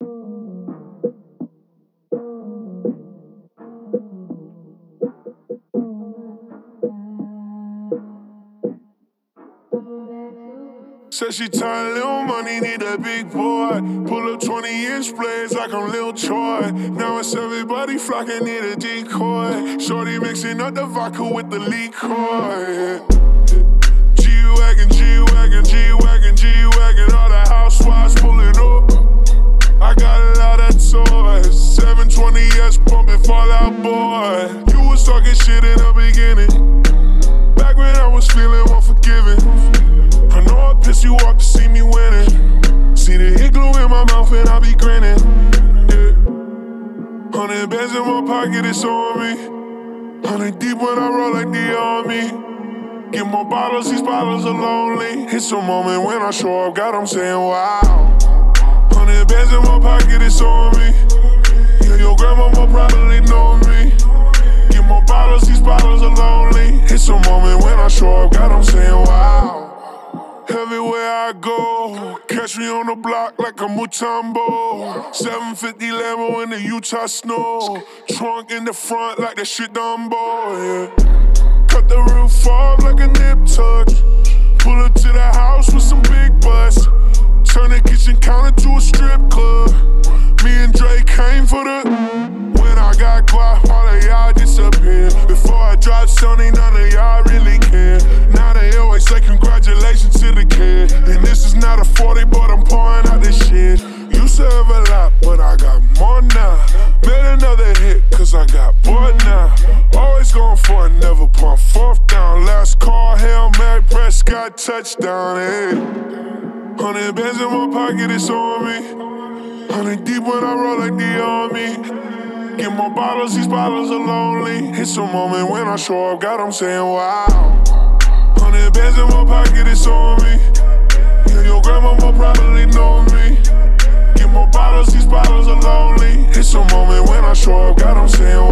Said she tired, little money, need a big boy. Pull up 20-inch blades like I'm Lil Troy. Now it's everybody flocking, need a decoy. Shorty mixing up the vodka with the liquor. G-Wagon, G-Wagon, G-Wagon, G-Wagon. All the housewives pulling up. I got a lot of toys. 720S pumping Fall Out Boy. You was talking shit in the beginning. Back when I was feeling unforgiving. I know I pissed you off to see me winning. See the hit glue in my mouth and I be grinning. Yeah. 100 bands in my pocket, it's on me. 100 deep when I roll like the army. Get more bottles, these bottles are lonely. It's a moment when I show up, God, I'm saying wow. 100 bands in my pocket, it's on me. Yeah, your grandma will probably know me. Get more bottles, these bottles are lonely. It's a moment when I show up, God, I'm saying wow. Everywhere I go, catch me on the block like a Mutombo. 750 Lambo in the Utah snow. Trunk in the front like that shit Dumbo, yeah. Cut the roof off like a nip tuck. Pull up to the house with some big butts. Turn the kitchen counter to a strip club. Me and Dre came for the. When I got guap, all of y'all disappear. Before I drop Sony, none of y'all really care. Now they always say congratulations to the kid. And this is not a 40, but I'm pouring out this shit. Used to have a lot, but I got more now. Made another hit, cause I got bored now. Always going for it, never pump fourth down. Last call, Hail Mary, Prescott, touchdown, hey. 100 bands in my pocket, it's on me. 100 deep when I roll like the army. Get more bottles, these bottles are lonely. It's a moment when I show up, God, I'm saying wow. 100 bands in my pocket, it's on me. Yeah, your grandma will probably know me. Get more bottles, these bottles are lonely. It's a moment when I show up, God, I'm saying wow.